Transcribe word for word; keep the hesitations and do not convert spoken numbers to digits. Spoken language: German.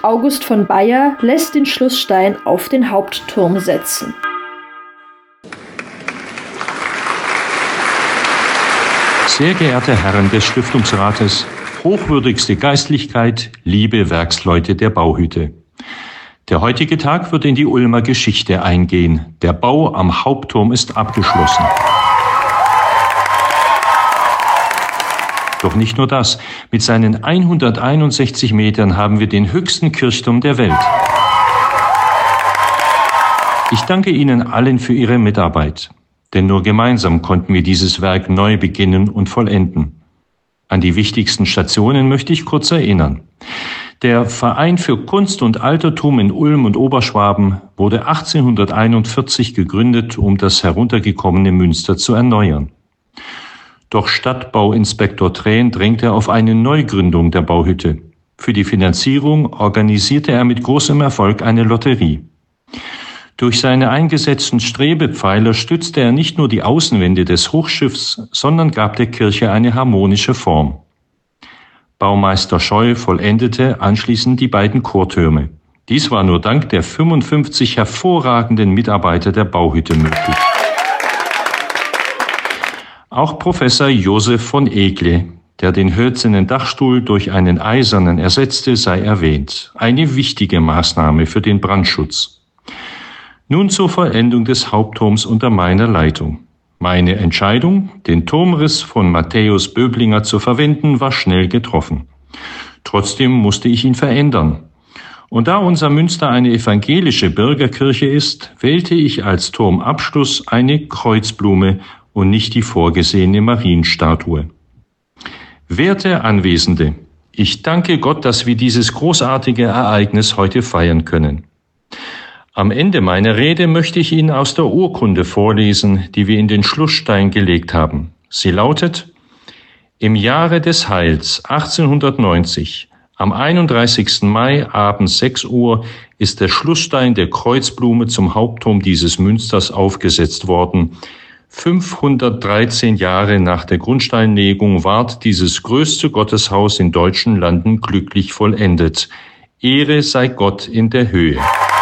August von Bayer lässt den Schlussstein auf den Hauptturm setzen. Sehr geehrte Herren des Stiftungsrates, hochwürdigste Geistlichkeit, liebe Werksleute der Bauhütte. Der heutige Tag wird in die Ulmer Geschichte eingehen. Der Bau am Hauptturm ist abgeschlossen. Doch nicht nur das. Mit seinen hunderteinundsechzig Metern haben wir den höchsten Kirchturm der Welt. Ich danke Ihnen allen für Ihre Mitarbeit. Denn nur gemeinsam konnten wir dieses Werk neu beginnen und vollenden. An die wichtigsten Stationen möchte ich kurz erinnern. Der Verein für Kunst und Altertum in Ulm und Oberschwaben wurde achtzehnhunderteinundvierzig gegründet, um das heruntergekommene Münster zu erneuern. Doch Stadtbauinspektor Trähn drängte auf eine Neugründung der Bauhütte. Für die Finanzierung organisierte er mit großem Erfolg eine Lotterie. Durch seine eingesetzten Strebepfeiler stützte er nicht nur die Außenwände des Hochschiffs, sondern gab der Kirche eine harmonische Form. Baumeister Scheu vollendete anschließend die beiden Chortürme. Dies war nur dank der fünfundfünfzig hervorragenden Mitarbeiter der Bauhütte möglich. Auch Professor Josef von Egle, der den hölzernen Dachstuhl durch einen eisernen ersetzte, sei erwähnt. Eine wichtige Maßnahme für den Brandschutz. Nun zur Vollendung des Hauptturms unter meiner Leitung. Meine Entscheidung, den Turmriss von Matthäus Böblinger zu verwenden, war schnell getroffen. Trotzdem musste ich ihn verändern. Und da unser Münster eine evangelische Bürgerkirche ist, wählte ich als Turmabschluss eine Kreuzblume und nicht die vorgesehene Marienstatue. Werte Anwesende, ich danke Gott, dass wir dieses großartige Ereignis heute feiern können. Am Ende meiner Rede möchte ich Ihnen aus der Urkunde vorlesen, die wir in den Schlussstein gelegt haben. Sie lautet: Im Jahre des Heils achtzehnhundertneunzig, am einunddreißigsten Mai abends sechs Uhr, ist der Schlussstein der Kreuzblume zum Hauptturm dieses Münsters aufgesetzt worden. fünfhundertdreizehn Jahre nach der Grundsteinlegung ward dieses größte Gotteshaus in deutschen Landen glücklich vollendet. Ehre sei Gott in der Höhe.